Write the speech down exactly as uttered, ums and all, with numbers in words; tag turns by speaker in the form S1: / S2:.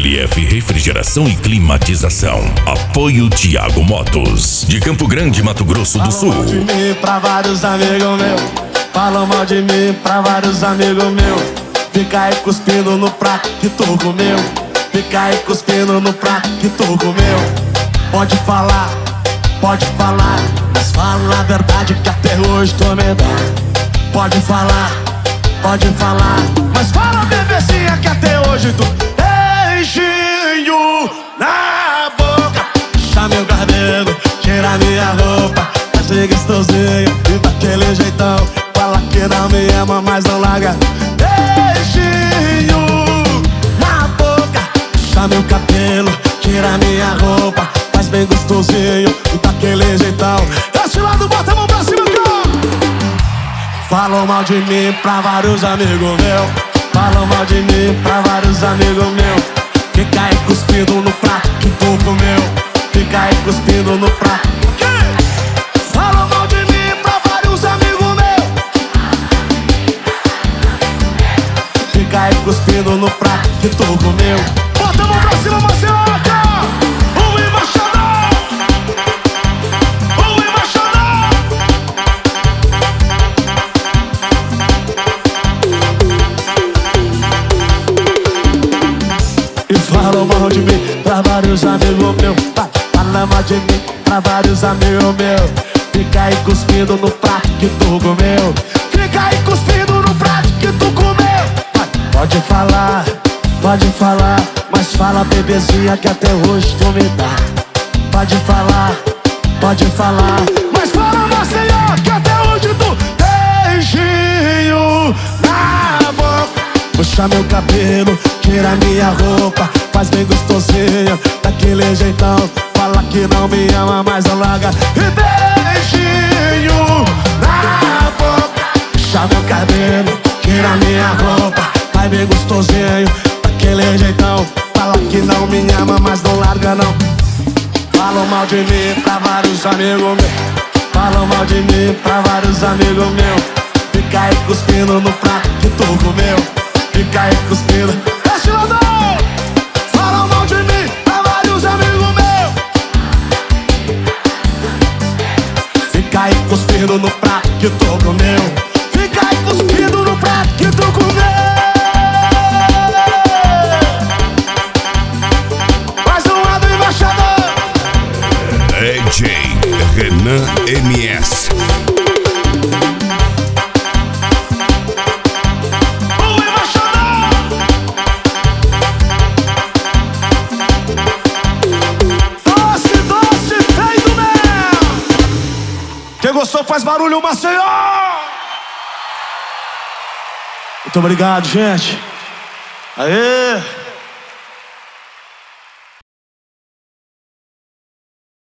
S1: L F Refrigeração e Climatização. Apoio Thiago Motos, de Campo Grande, Mato Grosso do Sul.
S2: Falam mal de mim pra vários amigos meus. Falam mal de mim pra vários amigos meus. Fica aí cuspindo no prato que tu comeu. Fica aí cuspindo no prato que tu comeu. Pode falar, pode falar, mas fala a verdade que até hoje tô medando. Pode falar, pode falar, mas fala, bebezinha, que até hoje tu beijinho na boca. Puxa meu cabelo, tira minha roupa, faz ser gostosinho e daquele jeitão. Fala que não me ama, mas não larga. Beijinho na boca. Puxa meu cabelo, tira minha roupa, faz bem gostosinho e daquele jeitão. Desse lado, bota a mão pra cima, cara. Falam mal de mim pra vários amigos meus. Falam mal de mim pra vários amigos meus. Fica aí cuspindo no prato que tu comeu. Fica aí cuspindo no prato. Falam mal de mim pra vários amigos meus. Fica aí cuspindo no prato que tu comeu. Bota a mão pra cima, Marcelo. O embaixador, o embaixador. E falam mal de mim pra vários amigos meus. Fala mal de mim pra vários amigos meus. Fica aí cuspindo no prato que tu comeu. Fica aí cuspindo no prato que tu comeu. Pode falar, pode falar, mas fala, bebezinha, que até hoje tu me dá. Pode falar, pode falar, mas fala, Maceió, que até hoje tu beijinho na boca. Puxa meu cabelo, tira minha roupa, faz bem gostosinho, daquele jeitão. Fala que não me ama, mas não larga. E beijinho na boca. Puxa meu cabelo, tira minha roupa, faz bem gostosinho, daquele jeitão. Fala que não me ama, mas não larga não. Falam mal de mim pra vários amigos meus. Falam mal de mim pra vários amigos meus. Fica aí cuspindo no prato que tu comeu. Fica aí cuspindo. Desce lá, falam mal de mim pra vários amigos meus. Fica aí cuspindo no prato que tu comeu. Fica aí cuspindo no prato que tu comeu.
S1: D J Renan M S.
S2: O embaixador. Doce, doce, feito mel. Quem gostou faz barulho, Maceió. Muito obrigado, gente. Aê.